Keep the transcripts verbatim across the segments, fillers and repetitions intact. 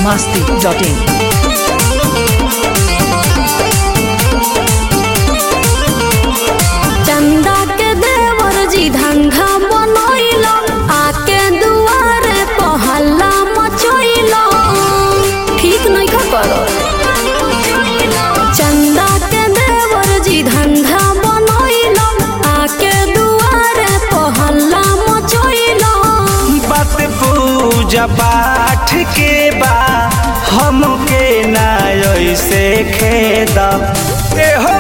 masti dot in. चंदा के देवर जी धंधा बनोइलो आके दुआरे पहला मचोइलो ठीक नहीं का करो। चंदा के देवर जी धंधा बनोइलो आके दुआरे पहला मचोइलो। बात पूजा पाठ के बा हमके ना ऐसे खेदा एहो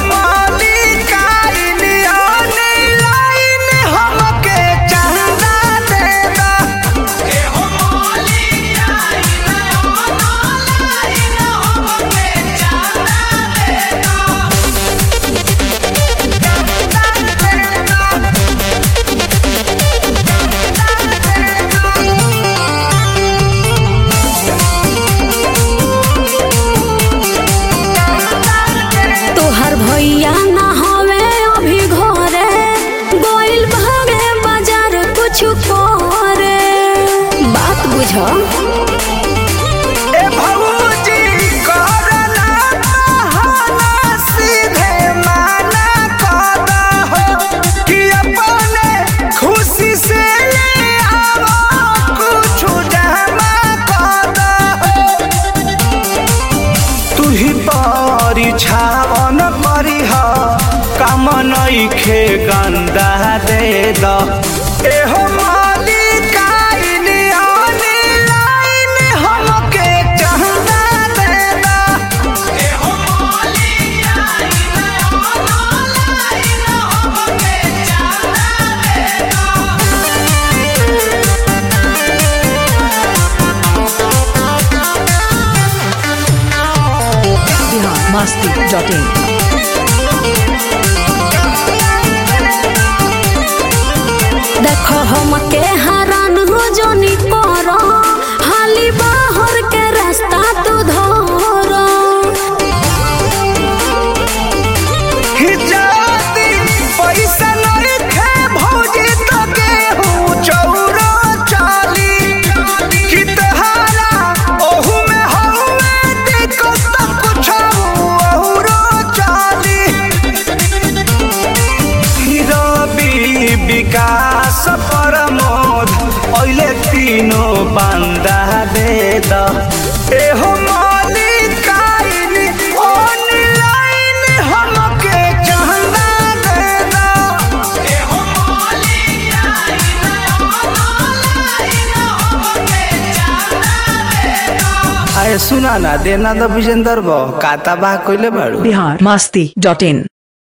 भैया ना हवे अभी घरे गोइल भागे बाजार कुछ करे बात बुझो। ए भौजी करना बहाना सीधे माना कर दो कि अपने खुशी से ले आओ कुछ जमा कर दो। तू ही परीक्षावन काम नइखे गंदा दे द एहो मालिकाइन ऑनलाइन हमके चंदा दे द एहो मालिकाइन ऑनलाइन हमके चंदा दे द masti dot in. देखो हम के हरान हो जोनी करो हाली बाहर के रास्ता तू धरो। हिजाती पैसा नइखे भौजी तो गेहूं चौरो चाली कि तहारा ओहू में हवे देखो तो कुछ औरो चाली। रवि विकास प्रमोद ओइले तीनों बंदा दे द एहो मालिकाइन ऑनलाइन हमके चंदा दे द एहो मालिकाइन ऑनलाइन हमके चंदा दे द। आए सुना ना देना द विजेंदर बो काता बा कइले बाड़ू Bihar masti dot in.